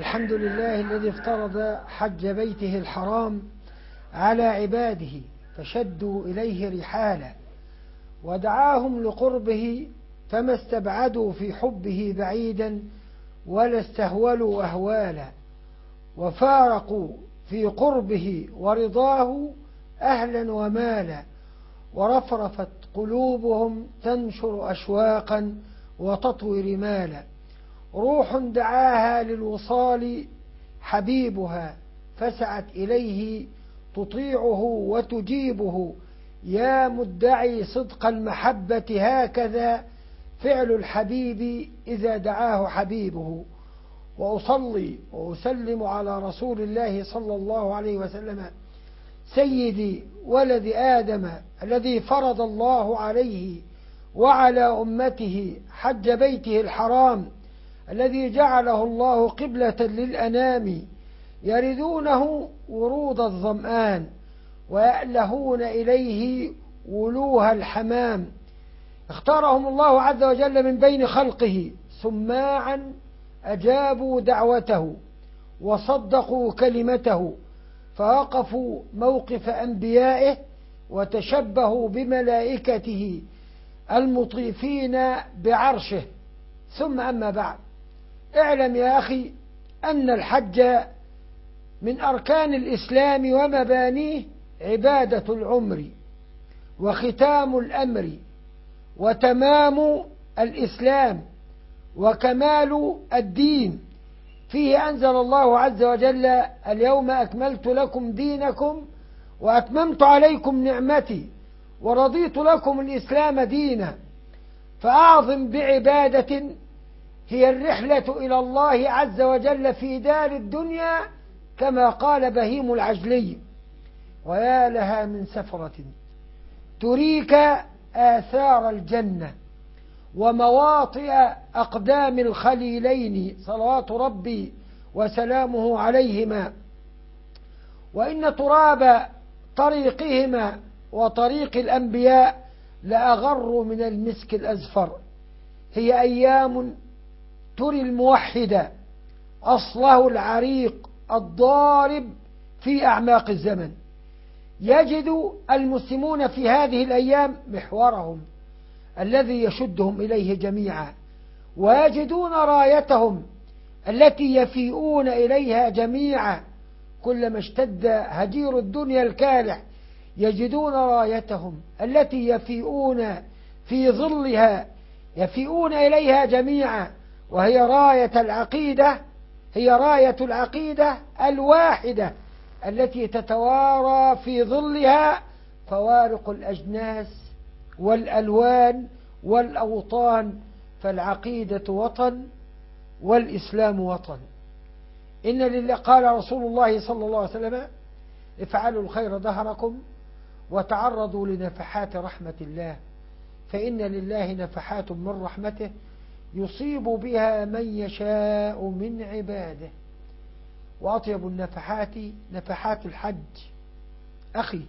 الحمد لله الذي افترض حج بيته الحرام على عباده فشدوا إليه رحالا ودعاهم لقربه فما استبعدوا في حبه بعيدا ولا استهولوا أهوالا وفارقوا في قربه ورضاه أهلا ومالا ورفرفت قلوبهم تنشر أشواقا وتطوي رمالا روح دعاها للوصال حبيبها فسعت إليه تطيعه وتجيبه يا مدعي صدق المحبة هكذا فعل الحبيب إذا دعاه حبيبه وأصلي وأسلم على رسول الله صلى الله عليه وسلم سيدي ولد آدم الذي فرض الله عليه وعلى أمته حج بيته الحرام الذي جعله الله قبلة للأنام يردونه ورود الظمآن ويألهون إليه ولوها الحمام اختارهم الله عز وجل من بين خلقه سماعا أجابوا دعوته وصدقوا كلمته فوقفوا موقف أنبيائه وتشبهوا بملائكته المطيفين بعرشه ثم أما بعد اعلم يا أخي أن الحج من أركان الإسلام ومبانيه عبادة العمر وختام الأمر وتمام الإسلام وكمال الدين فيه أنزل الله عز وجل اليوم أكملت لكم دينكم وأتممت عليكم نعمتي ورضيت لكم الإسلام دينا فأعظم بعبادة هي الرحلة إلى الله عز وجل في دار الدنيا كما قال بهيم العجلي ويا لها من سفرة تريك آثار الجنة ومواطئ أقدام الخليلين صلوات ربي وسلامه عليهما وإن تراب طريقهما وطريق الأنبياء لأغر من المسك الأزفر هي أيام تري الموحد أصله العريق الضارب في أعماق الزمن يجد المسلمون في هذه الأيام محورهم الذي يشدهم إليه جميعا ويجدون رايتهم التي يفيئون إليها جميعا كلما اشتد هجير الدنيا الكالح يجدون رايتهم التي يفيئون في ظلها يفيئون إليها جميعا وهي راية العقيدة هي راية العقيدة الواحدة التي تتوارى في ظلها فوارق الأجناس والألوان والأوطان فالعقيدة وطن والإسلام وطن إن لله قال رسول الله صلى الله عليه وسلم افعلوا الخير ظهركم وتعرضوا لنفحات رحمة الله فإن لله نفحات من رحمته يصيب بها من يشاء من عباده وأطيب النفحات نفحات الحج أخي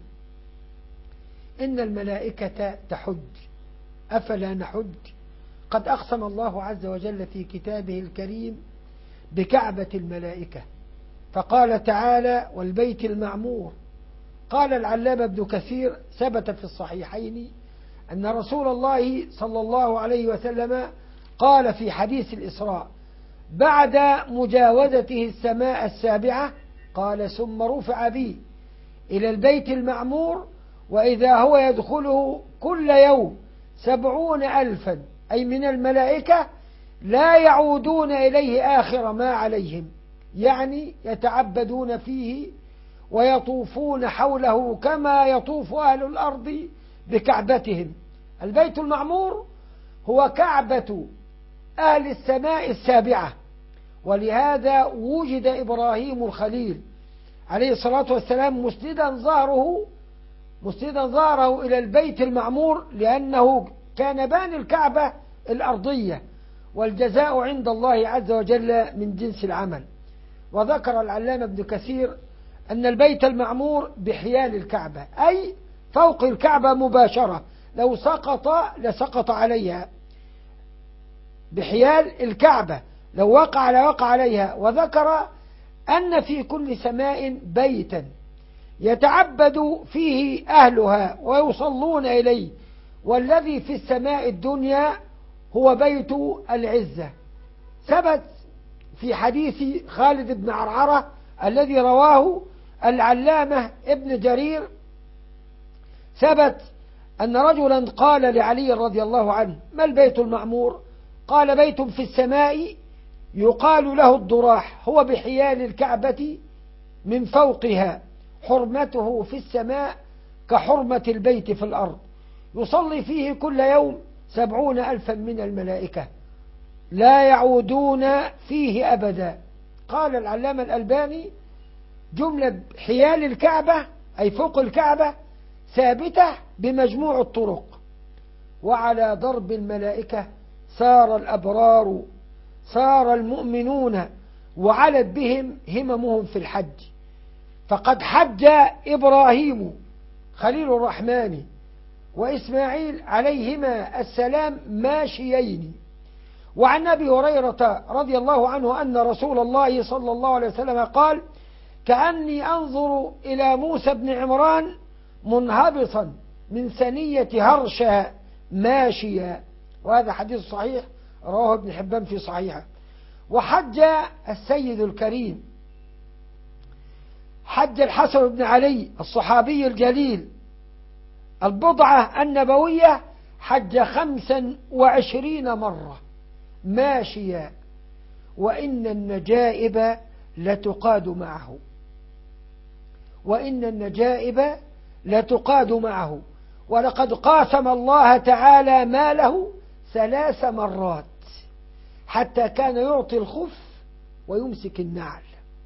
إن الملائكة تحج أفلا نحج قد أقسم الله عز وجل في كتابه الكريم بكعبة الملائكة فقال تعالى والبيت المعمور قال العلامة ابن كثير ثبت في الصحيحين أن رسول الله صلى الله عليه وسلم قال في حديث الإسراء بعد مجاوزته السماء السابعة قال ثم رفع بي إلى البيت المعمور وإذا هو يدخله كل يوم 70,000 أي من الملائكة لا يعودون إليه آخر ما عليهم يعني يتعبدون فيه ويطوفون حوله كما يطوف أهل الأرض بكعبتهم البيت المعمور هو كعبة أهل السماء السابعة ولهذا وجد إبراهيم الخليل عليه الصلاة والسلام مسندا ظهره إلى البيت المعمور لأنه كان باني الكعبة الأرضية والجزاء عند الله عز وجل من جنس العمل وذكر العلامة ابن كثير أن البيت المعمور بحيال الكعبة أي فوق الكعبة مباشرة لو سقط لسقط عليها بحيال الكعبة لو وقع لوقع عليها. وذكر أن في كل سماء بيتا يتعبد فيه أهلها ويصلون إليه، والذي في السماء الدنيا هو بيت العزة. ثبت في حديث خالد بن عرعرة الذي رواه العلامة ابن جرير، ثبت أن رجلا قال لعلي رضي الله عنه: ما البيت المعمور؟ قال: بيت في السماء يقال له الضراح، هو بحيال الكعبة من فوقها، حرمته في السماء كحرمة البيت في الأرض، يصلي فيه كل يوم 70,000 من الملائكة لا يعودون فيه أبدا. قال العلامة الألباني: جملة حيال الكعبة أي فوق الكعبة ثابتة بمجموع الطرق، وعلى ضرب الملائكة سار الأبرار، سار المؤمنون، وعلت بهم هممهم في الحج. فقد حج إبراهيم خليل الرحمن وإسماعيل عليهما السلام ماشيين. وعن أبي هريرة رضي الله عنه أن رسول الله صلى الله عليه وسلم قال: كأني أنظر إلى موسى بن عمران منهبطا من ثنية هرشا ماشيا. وهذا حديث صحيح رواه ابن حبان في صحيحه. وحج السيد الكريم، حج الحسن بن علي الصحابي الجليل البضعة النبوية، حج 25 مرة ماشيا، وإن النجائب لتقاد معه، وإن النجائب لتقاد معه. ولقد قاسم الله تعالى ماله 3 مرات، حتى كان يعطي الخف ويمسك النعل.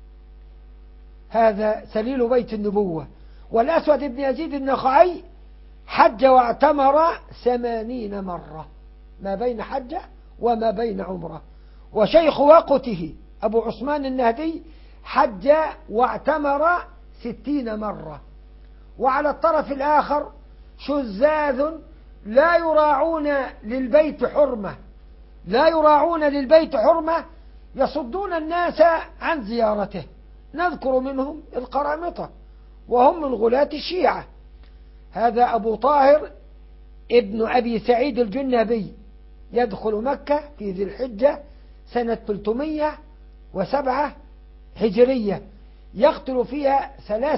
هذا سليل بيت النبوة. والأسود بن يزيد النخعي حج واعتمر 80 مرة، ما بين حجة وما بين عمرة. وشيخ وقته أبو عثمان النهدي حج واعتمر 60 مرة. وعلى الطرف الآخر شذاذ لا يراعون للبيت حرمة، لا يراعون للبيت حرمة، يصدون الناس عن زيارته. نذكر منهم القرامطة، وهم من غلاة الشيعة. هذا أبو طاهر ابن أبي سعيد الجنبي يدخل مكة في ذي الحجة سنة 307 هجرية، يقتل فيها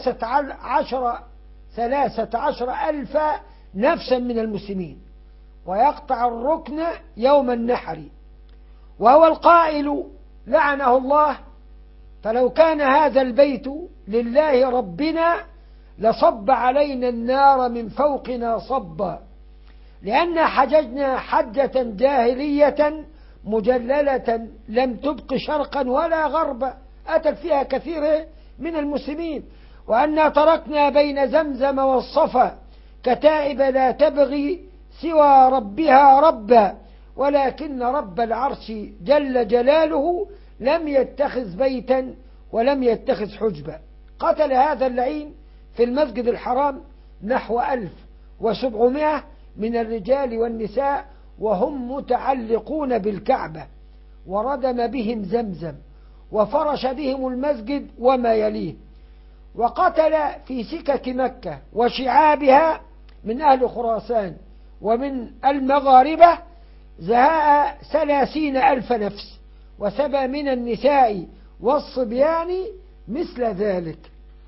13,000 نفسا من المسلمين، ويقطع الركن يوم النحر. وهو القائل لعنه الله: فلو كان هذا البيت لله ربنا لصب علينا النار من فوقنا صبا، لأن حججنا حجة جاهلية مجللة لم تبق شرقا ولا غربا، أتى فيها كثير من المسلمين. وأنا تركنا بين زمزم والصفا كتائب لا تبغي سوى ربها ربا، ولكن رب العرش جل جلاله لم يتخذ بيتا ولم يتخذ حجبا. قتل هذا اللعين في المسجد الحرام نحو 1700 من الرجال والنساء وهم متعلقون بالكعبة، وردم بهم زمزم، وفرش بهم المسجد وما يليه. وقتل في سكك مكة وشعابها من أهل خراسان ومن المغاربة زهاء 30,000 نفس، وسبى من النساء والصبيان مثل ذلك.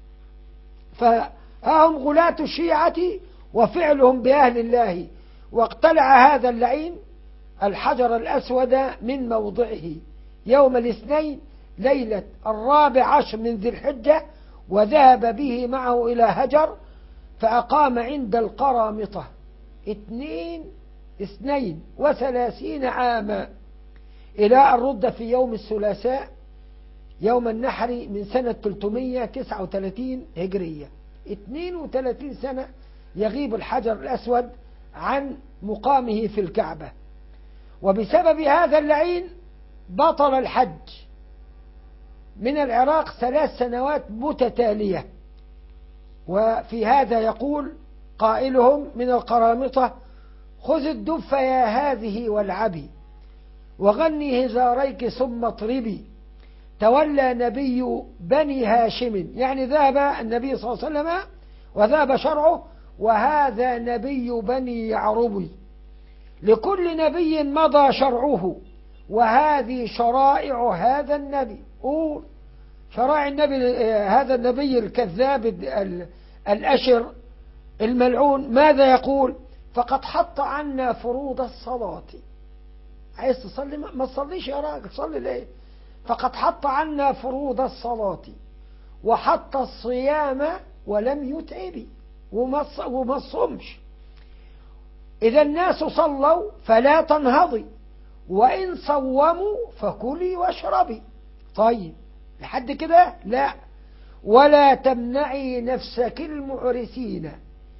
فهم غلاة الشيعة وفعلهم بأهل الله. واقتلع هذا اللعين الحجر الأسود من موضعه يوم الاثنين ليلة 14 من ذي الحجة، وذهب به معه إلى هجر، فأقام عند القرامطة 32 عاما، إلى أن رد في يوم الثلاثاء يوم النحر من سنة 339 هجرية. 32 سنة يغيب الحجر الأسود عن مقامه في الكعبة. وبسبب هذا اللعين بطل الحج من العراق 3 سنوات متتالية. وفي هذا يقول قائلهم من القرامطة: خذ الدف يا هذه والعبي. وغني هزاريك ثم اطربي. تولى نبي بني هاشم، يعني ذهب النبي صلى الله عليه وسلم وذهب شرعه، وهذا نبي بني يعربي. لكل نبي مضى شرعه، وهذه شرائع هذا النبي. قول شرائع النبي، هذا النبي الكذاب الأشر الملعون ماذا يقول؟ فقد حط عنا فروض الصلاة. عايز تصلي ما تصليش يا راجل، صلي ليه؟ فقد حط عنا فروض الصلاة وحط الصيام ولم يتعب وما صمش. إذا الناس صلوا فلا تنهضي، وإن صوموا فكلي واشربي. طيب لحد كده لا. ولا تمنعي نفسك المعرسين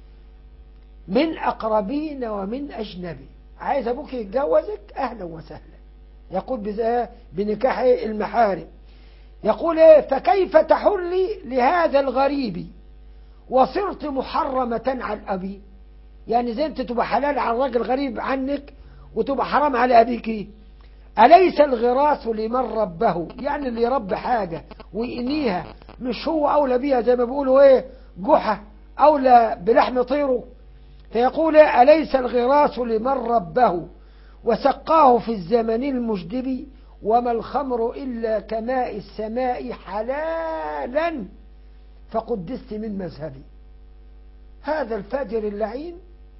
من أقربين ومن أجنبي. عايز أبوك يتجوزك أهلا وسهلا، يقول بنكاح المحارم. يقول فكيف تحلي لهذا الغريب وصرت محرمة على أبي؟ يعني زي انت تبقى حلال على الراجل غريب عنك وتبقى حرام على أبيك. أليس الغراس لمن ربه؟ يعني اللي يربي حاجة ويقنيها مش هو أولى بيها؟ زي ما بيقولوا جحا أولى بلحم طيره. فيقول أليس الغراس لمن ربه وسقاه في الزمن المجدب، وما الخمر إلا كماء السماء حلالا فقدست من مذهبي. هذا الفاجر اللعين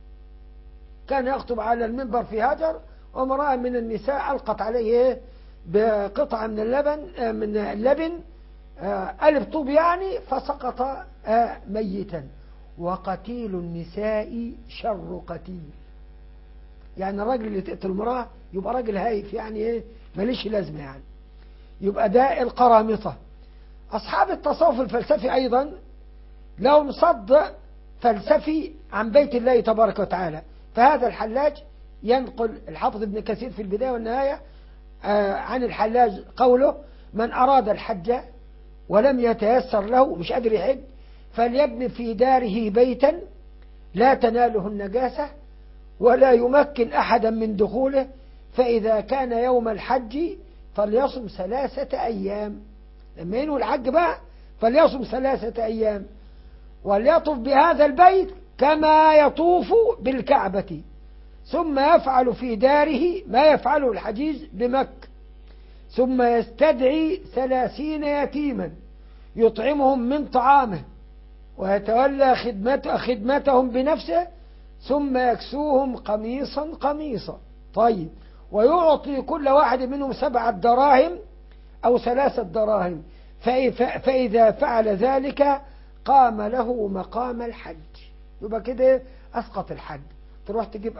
كان يخطب على المنبر في هجر، وامرأة من النساء ألقت عليه بقطعة من اللبن قلب طوب يعني، فسقط ميتا. وقتيل النساء شر قتيل. يعني الراجل اللي تقتل المرأة يبقى راجل هايف، يعني ماليش لازمة يعني. يبقى ده القرامطة. أصحاب التصوف الفلسفي أيضا لهم صد فلسفي عن بيت الله تبارك وتعالى. فهذا الحلاج ينقل الحافظ ابن كثير في البداية والنهاية عن الحلاج قوله: من أراد الحج ولم يتيسر له، مش قادر يحج، فليبني في داره بيتا لا تناله النجاسة ولا يمكن أحدا من دخوله، فإذا كان يوم الحج فليصم 3 أيام. لما ينوي الحج بقى فليصم 3 أيام، وليطوف بهذا البيت كما يطوف بالكعبة، ثم يفعل في داره ما يفعله الحجيج بمكة، ثم يستدعي 30 يتيما يطعمهم من طعامه ويتولى خدمتهم بنفسه، ثم يكسوهم قميصا قميصا. طيب، ويعطي كل واحد منهم 7 دراهم أو 3 دراهم، فإذا فعل ذلك قام له مقام الحج. يبقى كده أسقط الحج. تروح تجيب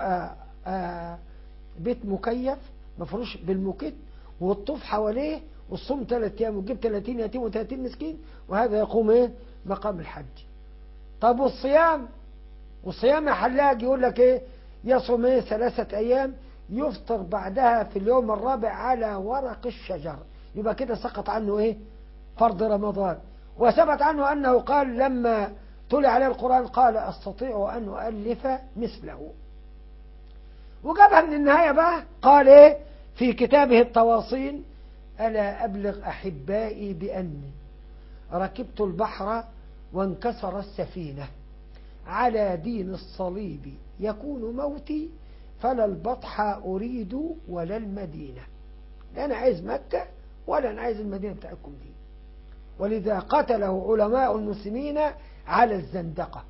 بيت مكيف مفروش بالموكيت والطوف حواليه والصوم 3 أيام وتجيب 30 يتيم و30 مسكين، وهذا يقوم مقام الحج. طب والصيام يا حلاج يقول لك يصوم 3 أيام، يفطر بعدها في اليوم الرابع على ورق الشجر. يبقى كده سقط عنه فرض رمضان. وثبت عنه أنه قال لما تلي عليه القرآن قال أستطيع أن أؤلف مثله. وجابها من النهاية بقى قال في كتابه التواصين: ألا أبلغ أحبائي بأني ركبت البحر وانكسر السفينة على دين الصليب يكون موتي، فلا البطح أريد ولا المدينة. لا أنا عايز مكة ولا أنا عايز المدينة بتاعتكم دي. ولذا قتله علماء المسلمين على الزندقة.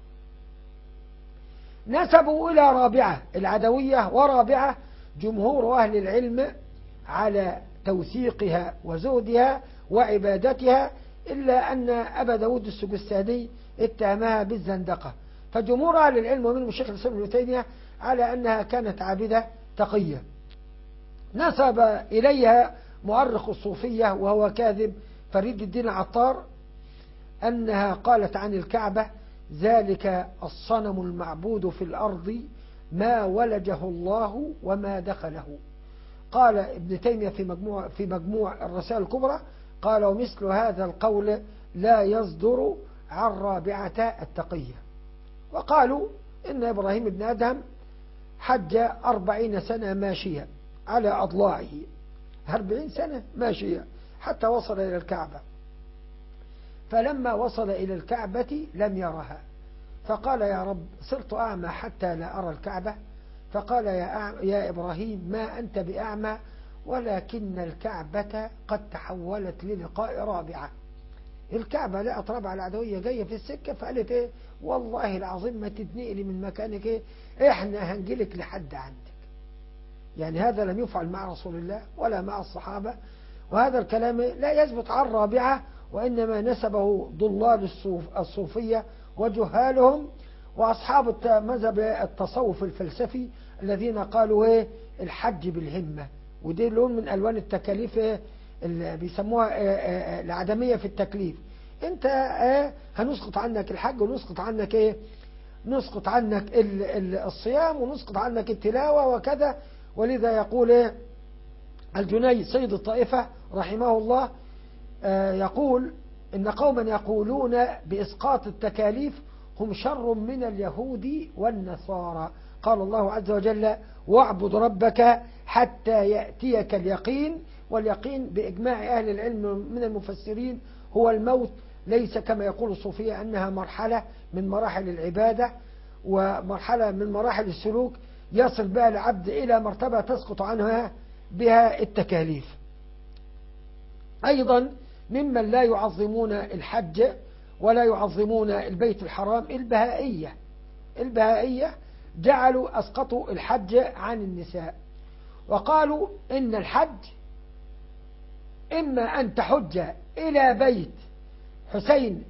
نسبوا إلى رابعة العدوية، ورابعة جمهور أهل العلم على توثيقها وزهدها وعبادتها، إلا أن أبا داود السجستاني اتهمها بالزندقة. فجمهور أهل العلم ومنهم الشيخ الإسلام ابن تيمية على أنها كانت عابدة تقية. نسب إليها مؤرخ الصوفية وهو كاذب فريد الدين عطار أنها قالت عن الكعبة: ذلك الصنم المعبود في الأرض ما ولجه الله وما دخله. قال ابن تيمية في مجموع الرسائل الكبرى قال: ومثل هذا القول لا يصدر عن رابعة التقية. وقالوا إن إبراهيم بن أدهم حج 40 سنة ماشيا على أضلاعه، 40 سنة ماشية حتى وصل إلى الكعبة. فلما وصل إلى الكعبة لم يرها، فقال يا رب صرت أعمى حتى لا أرى الكعبة. فقال يا إبراهيم ما أنت بأعمى ولكن الكعبة قد تحولت للقاء رابعة. الكعبة لقت رابعة العدوية جاية في السكة، فقالت إيه والله العظيم ما تتنقلي من مكانك، إيه إحنا هنجلك لحد عندك. يعني هذا لم يفعل مع رسول الله ولا مع الصحابة، وهذا الكلام لا يثبت عن رابعة، وإنما نسبه ضلال الصوفية وجهالهم وأصحاب مذهب التصوف الفلسفي الذين قالوا إيه الحج بالهمة، ودي لون من ألوان التكاليف اللي بيسموها العدمية في التكليف. انت هنسقط عنك الحج ونسقط عنك ايه، نسقط عنك الصيام ونسقط عنك التلاوة وكذا. ولذا يقول ايه الجنيد سيد الطائفة رحمه الله يقول إن قوما يقولون بإسقاط التكاليف هم شر من اليهود والنصارى. قال الله عز وجل واعبد ربك حتى يأتيك اليقين. واليقين بإجماع أهل العلم من المفسرين هو الموت، ليس كما يقول الصوفية أنها مرحلة من مراحل العبادة ومرحلة من مراحل السلوك يصل بها العبد إلى مرتبة تسقط عنها بها التكاليف. أيضا ممن لا يعظمون الحج ولا يعظمون البيت الحرام البهائية جعلوا أسقطوا الحج عن النساء، وقالوا إن الحج إما أن تحج إلى بيت حسين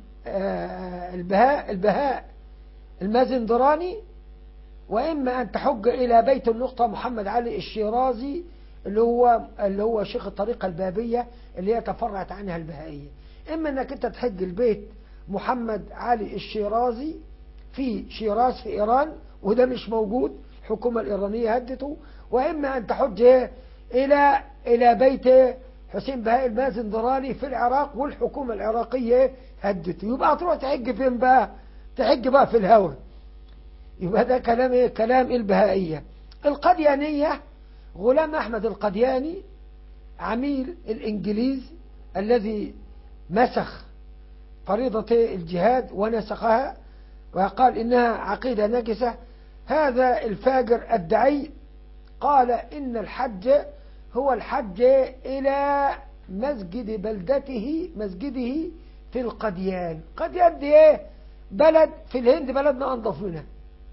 البهاء المازندراني، وإما أن تحج إلى بيت النقطة محمد علي الشيرازي اللي هو شيخ الطريقة البابية اللي هي تفرعت عنها البهائية. إما أنك أنت تحج البيت محمد علي الشيرازي في شيراز في إيران، وده مش موجود، الحكومة الإيرانية هدته. وإما أن تحج إلى بيت حسين بهاء المازندراني في العراق، والحكومة العراقية هدته. يبقى تروح تحج فين بقى؟ تحج بقى في الهوى. يبقى ده كلام كلام البهائية. القديانية غلام أحمد القدياني عميل الإنجليز الذي مسخ فريضة الجهاد ونسخها وقال إنها عقيدة نجسة. هذا الفاجر الدعي قال إن الحج هو الحج إلى مسجد بلدته مسجده في القديان. قديان دي ايه؟ بلد في الهند، بلدنا أنظف منها.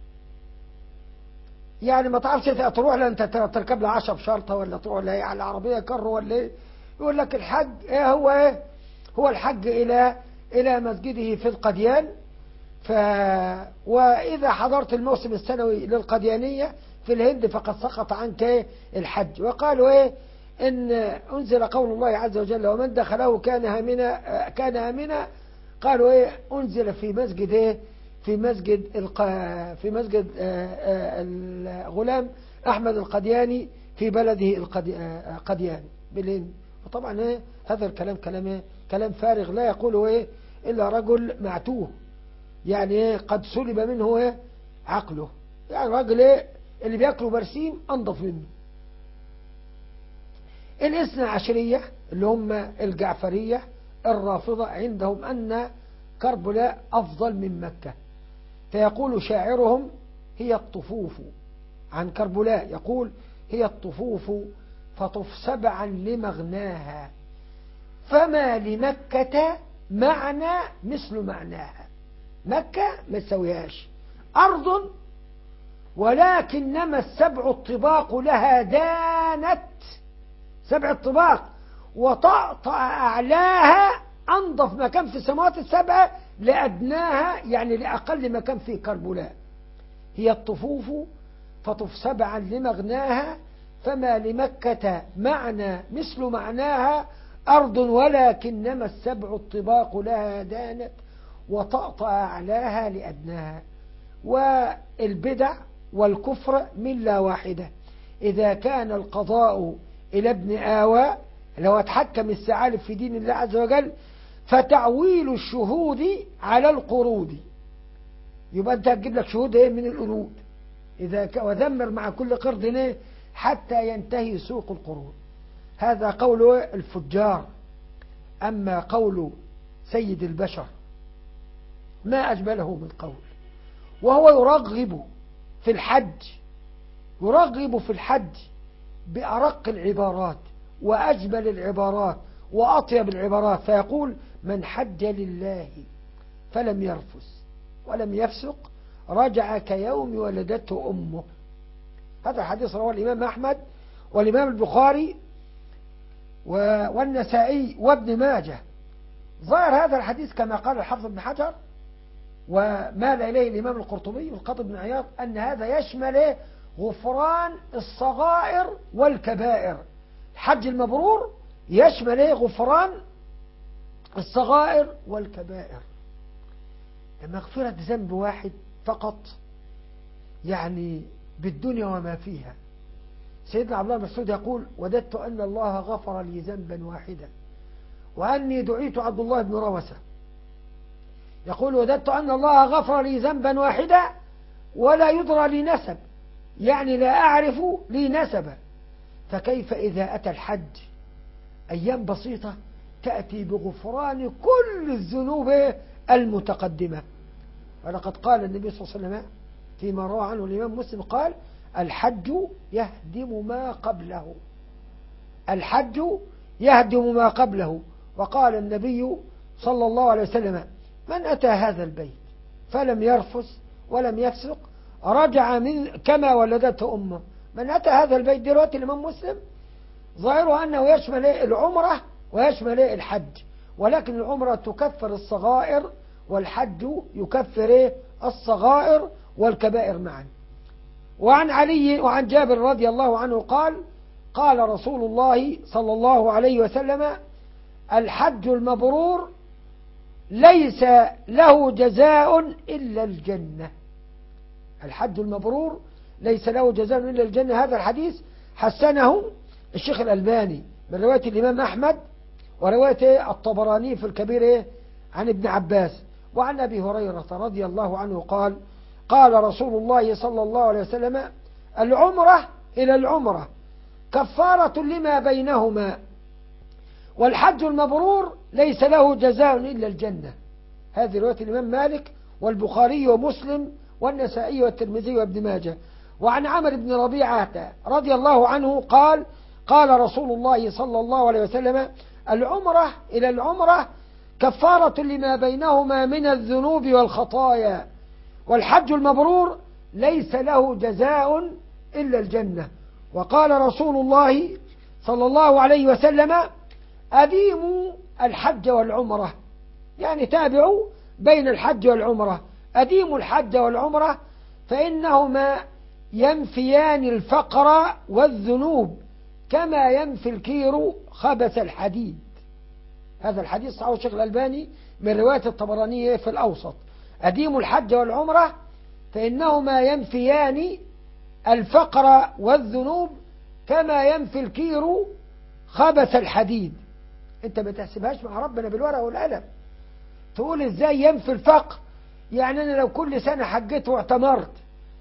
يعني ما تعرفش تروح لها انت تركب لها 10 شرطة ولا تروح لها على العربية كر ولا ايه. يقول لك الحج ايه هو الحج الى مسجده في القديان. وإذا حضرت الموسم السنوي للقديانية في الهند فقد سقط عنك الحج. وقالوا ايه ان انزل قول الله عز وجل ومن دخله كان آمنا. قالوا ايه انزل في مسجد ايه في مسجد الغلام أحمد القدياني في بلده القدياني بالهند. وطبعا ايه هذا الكلام كلام فارغ لا يقوله ايه إلا رجل معتوه، يعني ايه قد سلب منه ايه عقله. يعني راجل ايه اللي بياكلوا برسيم أنظف منه. الاثنى عشرية اللي هم الجعفرية الرافضة عندهم أن كربلاء أفضل من مكة، فيقول شاعرهم هي الطفوف عن كربلاء، يقول هي الطفوف فطف سبعا لمغناها فما لمكة معنى مثل معناها. مكة ما تسويهاش أرض ولكنما السبع الطباق لها دانت. 7 طباق وطأطأ أعلاها أنظف مكان في السماوات السبعة لأدناها، يعني لأقل مكان في كربلاء. هي الطفوف فطف سبعا لمغناها فما لمكة معنى مثل معناها أرض ولكنما السبع الطباق لها دانت وطأطأ أعلاها لأدناها. والبدع والكفر ملة واحدة. إذا كان القضاء إلى ابن آواء لو اتحكم الثعالب في دين الله عز وجل فتعويل الشهود على القرود. يبقى أنت هتجيب لك شهود ايه من القرود وذمر مع كل قرد ايه حتى ينتهي سوق القرود. هذا قول الفجار. أما قول سيد البشر ما أجمله من قول، وهو يرغب في الحج، يرغب في الحج بأرق العبارات وأجمل العبارات وأطيب العبارات، فيقول: من حج لله فلم يرفث ولم يفسق رجع كيوم ولدته أمه. هذا الحديث رواه الإمام أحمد والإمام البخاري والنسائي وابن ماجه. ظاهر هذا الحديث كما قال الحافظ ابن حجر ومال إليه الإمام القرطبي والقاضي بن عياض أن هذا يشمل غفران الصغائر والكبائر. الحج المبرور يشمل غفران الصغائر والكبائر. مغفرة ذنب واحد فقط يعني بالدنيا وما فيها. سيدنا عبد الله بن مسعود يقول: وددت أن الله غفر لي ذنبا واحدا وأني دعيت عبد الله بن روسة. يقول: وددت أن الله غفر لي ذنبا واحدا ولا يدرى لي نسب، يعني لا أعرف لي نسبا. فكيف إذا أتى الحج أيام بسيطة تأتي بغفران كل الذنوب المتقدمة. ولقد قال النبي صلى الله عليه وسلم فيما روى عنه الإمام مسلم قال: الحج يهدم ما قبله، الحج يهدم ما قبله. وقال النبي صلى الله عليه وسلم: من أتى هذا البيت فلم يرفث ولم يفسق رجع من كما ولدته أمه. من أتى هذا البيت دلوقتي الإمام مسلم ظاهره أنه يشمل العمرة ويشمل الحج، ولكن العمرة تكفر الصغائر والحج يكفر الصغائر والكبائر معا. وعن علي وعن جابر رضي الله عنه قال: قال رسول الله صلى الله عليه وسلم: الحج المبرور ليس له جزاء إلا الجنة. الحج المبرور ليس له جزاء إلا الجنة. هذا الحديث حسنه الشيخ الألباني من رواية الإمام أحمد ورواية الطبراني في الكبير عن ابن عباس. وعن أبي هريرة رضي الله عنه قال: قال رسول الله صلى الله عليه وسلم: العمرة إلى العمرة كفارة لما بينهما، والحج المبرور ليس له جزاء إلا الجنة. هذه رواية الإمام مالك والبخاري ومسلم والنسائي والترمذي وابن ماجه. وعن عمرو بن ربيعة رضي الله عنه قال: قال رسول الله صلى الله عليه وسلم: العمرة إلى العمرة كفارة لما بينهما من الذنوب والخطايا، والحج المبرور ليس له جزاء إلا الجنة. وقال رسول الله صلى الله عليه وسلم: أديموا الحج والعمرة، يعني تابعوا بين الحج والعمرة. أديموا الحج والعمرة فإنهما ينفيان الفقر والذنوب كما ينفي الكير خبث الحديد. هذا الحديث صححه الشيخ الألباني من رواية الطبراني في الأوسط. أديموا الحج والعمرة فإنهما ينفيان الفقر والذنوب كما ينفي الكير خبث الحديد. انت ما تحسبهاش مع ربنا بالورقة والقلم، تقول ازاي ينفي الفقر؟ يعني انا لو كل سنة حجيت واعتمرت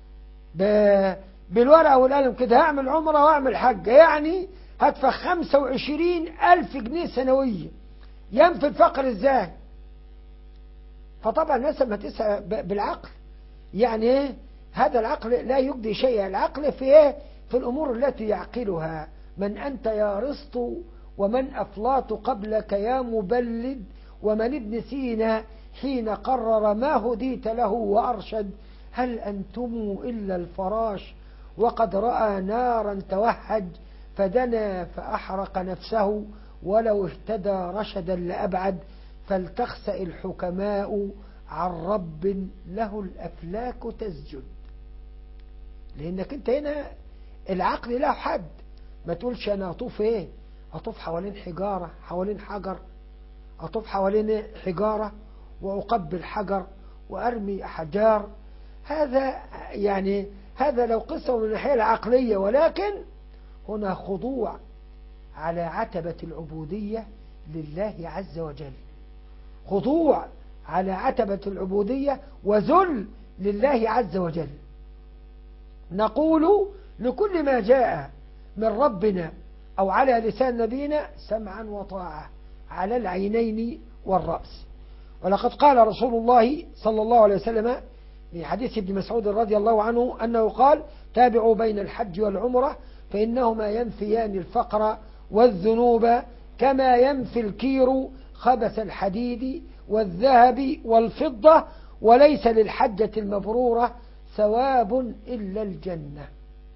بالورقة والقلم كده هعمل عمرة واعمل حج، يعني هدفع 25,000 جنيه سنوية. ينفي الفقر ازاي؟ فطبعا الناس ما تسعى بالعقل، يعني ايه؟ هذا العقل لا يجدي شيئا. العقل في ايه؟ في الامور التي يعقلها. من انت يا رسط ومن افلاط قبلك يا مبلد، ومن ابن سينا حين قرر ما هديت له وارشد. هل انتم الا الفراش وقد راى نارا توهج، فدنا فاحرق نفسه ولو اهتدى رشدا لابعد. فلتخسأ الحكماء عن رب له الأفلاك تسجد. لأنك أنت هنا العقل له حد. ما تقولش أنا أطوف إيه؟ أطوف حوالين حجارة، حوالين حجر، أطوف حوالين حجارة وأقبل حجر وأرمي أحجار. هذا يعني هذا لو قصة من الناحية العقلية، ولكن هنا خضوع على عتبة العبودية لله عز وجل، خضوع على عتبة العبودية وذل لله عز وجل. نقول لكل ما جاء من ربنا أو على لسان نبينا سمعا وطاعة على العينين والرأس. ولقد قال رسول الله صلى الله عليه وسلم في حديث ابن مسعود رضي الله عنه أنه قال: تابعوا بين الحج والعمرة فإنهما ينفيان الفقر والذنوب كما ينفي الكير خبث الحديد والذهب والفضة، وليس للحجة المبرورة ثواب إلا الجنة.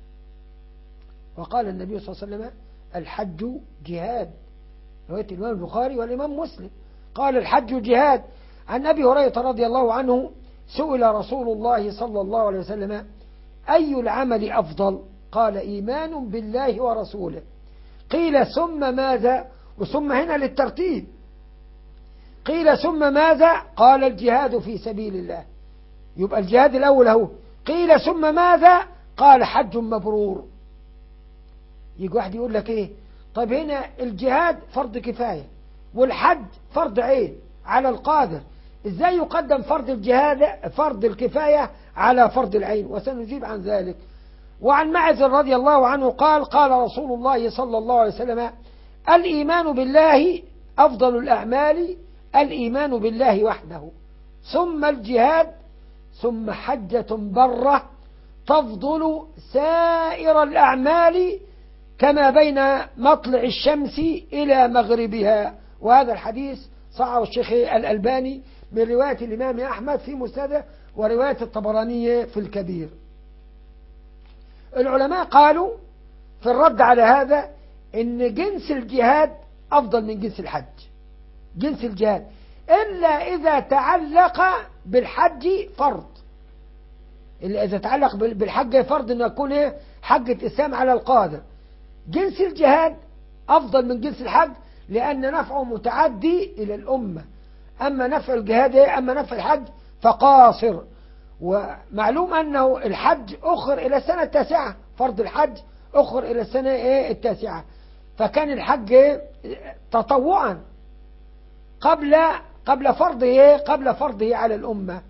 وقال النبي صلى الله عليه وسلم: الحج جهاد، رواية الإمام البخاري والإمام مسلم. قال: الحج جهاد. عن أبي هريرة رضي الله عنه سئل رسول الله صلى الله عليه وسلم: أي العمل أفضل؟ قال: إيمان بالله ورسوله. قيل: ثم ماذا؟ وثم هنا للترتيب. قيل: ثم ماذا؟ قال: الجهاد في سبيل الله. يبقى الجهاد الأول هو. قيل: ثم ماذا؟ قال: حج مبرور. يجي واحد يقول لك إيه؟ طيب هنا الجهاد فرض كفاية والحج فرض عين على القادر، إزاي يقدم فرض الجهاد فرض الكفاية على فرض العين؟ وسنجيب عن ذلك. وعن معاذ رضي الله عنه قال: قال رسول الله صلى الله عليه وسلم: الإيمان بالله أفضل الأعمال الإيمان بالله وحده، ثم الجهاد، ثم حجة برة تفضل سائر الأعمال كما بين مطلع الشمس إلى مغربها. وهذا الحديث صححه الشيخ الألباني من رواية الإمام أحمد في مسنده ورواية الطبراني في الكبير. العلماء قالوا في الرد على هذا إن جنس الجهاد أفضل من جنس الحج، جنس الجهاد، إلا إذا تعلق بالحج فرض. إلا إذا تعلق بالحج فرض إنه يكون حجة إسلام على القادر. جنس الجهاد أفضل من جنس الحج لأن نفعه متعدي إلى الأمة، أما نفع الجهاد أما نفع الحج فقاصر. ومعلوم أنه الحج أخر إلى السنة التاسعة، فرض الحج أخر إلى السنة التاسعة، فكان الحج تطوعا قبل فرضه على الأمة.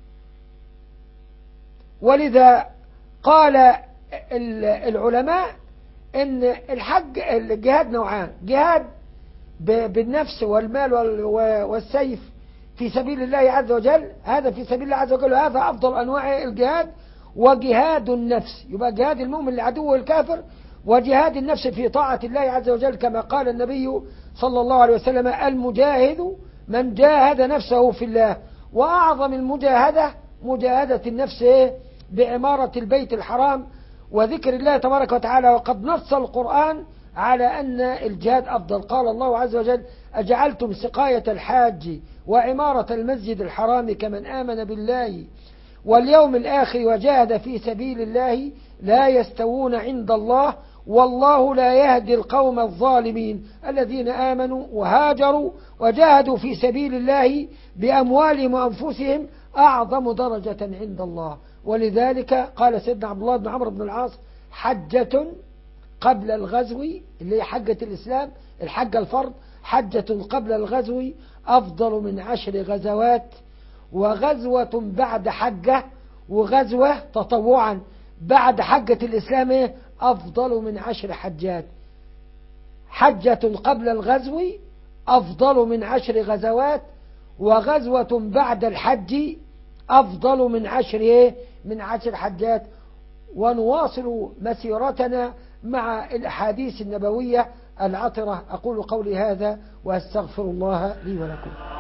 ولذا قال العلماء إن الحج الجهاد نوعان: جهاد بالنفس والمال والسيف في سبيل الله عز وجل، هذا في سبيل الله عز وجل، هذا أفضل أنواع الجهاد. وجهاد النفس يبقى جهاد المؤمن لعدوه الكافر، وجهاد النفس في طاعة الله عز وجل كما قال النبي صلى الله عليه وسلم: المجاهد من جاهد نفسه في الله. وأعظم المجاهدة مجاهدة النفس بعمارة البيت الحرام وذكر الله تبارك وتعالى. وقد نص القرآن على أن الجهاد أفضل. قال الله عز وجل: أجعلتم سقاية الحاج وعمارة المسجد الحرام كمن آمن بالله واليوم الآخر وجاهد في سبيل الله لا يستوون عند الله والله لا يهدي القوم الظالمين. الذين آمنوا وهاجروا وجاهدوا في سبيل الله بأموالهم وأنفسهم أعظم درجة عند الله. ولذلك قال سيدنا عبد الله بن عمرو بن العاص: حجة قبل الغزو، اللي هي حجة الإسلام الحجة الفرض، حجة قبل الغزو أفضل من 10 غزوات، وغزوة بعد حجة وغزوة تطوعا بعد حجة الإسلام أفضل من 10 حجات. حجة قبل الغزو أفضل من 10 غزوات، وغزوة بعد الحج أفضل من 10 حجات. ونواصل مسيرتنا مع الأحاديث النبوية العطرة. أقول قولي هذا وأستغفر الله لي ولكم.